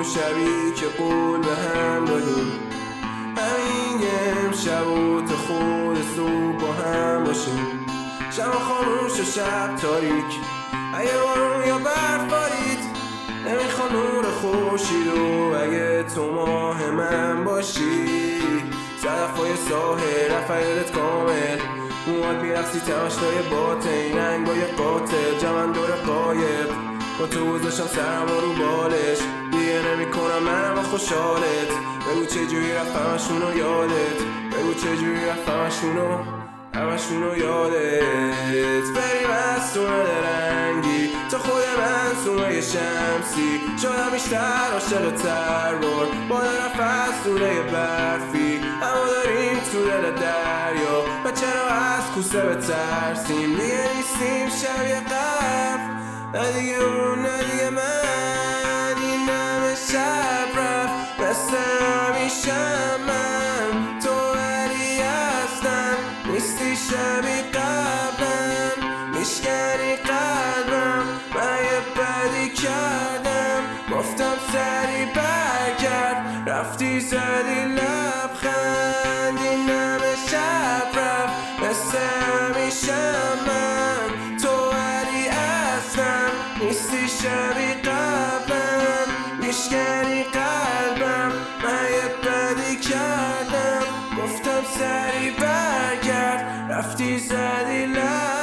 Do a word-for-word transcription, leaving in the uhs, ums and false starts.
شبی که قول به هم دادیم، همین یه امشب و تا خود صبح با هم باشیم. شب خاموش و شب تاریک، اگه بارون یا برف بارید نمیخوان نور خورشید و اگه تو ماه من باشی. صدفای ساحل رفت کامل، موهات میرقصی تماشای باطن، رنگای قاتل جمن دور قایق، با تو گذاشتم سرم رو بالش، دیگه نمی کنم من با خوشحالت. بگو چجوری رفت همشونو یادت، بگو چجوری رفت همشونو همشونو یادت. بریم از سونه رنگی تا خود من سونه شمسی، شدم بیشتر عاشق تربار با نرف از سونه برفی. اما داریم تو دل دریا و چرا از کوسه بترسیم، دیگه نیستیم شبیه قبل، نه دیگه اون نه دیگه من. این همه شب رفت مثل همیشم من، تو ولی هستم نیستی شبیه قبلم، میشکنی قلبم. من یه بدی کردم گفتم سری برگرد، رفتی زدی لبخند. این همه شب رفت مثل همیشم من، تو ولی هستم نیستی شبیه قبلم، میشکنی قلبم. من یه بدی کردم گفتم سری برگرد، رفتی زدی لبخند.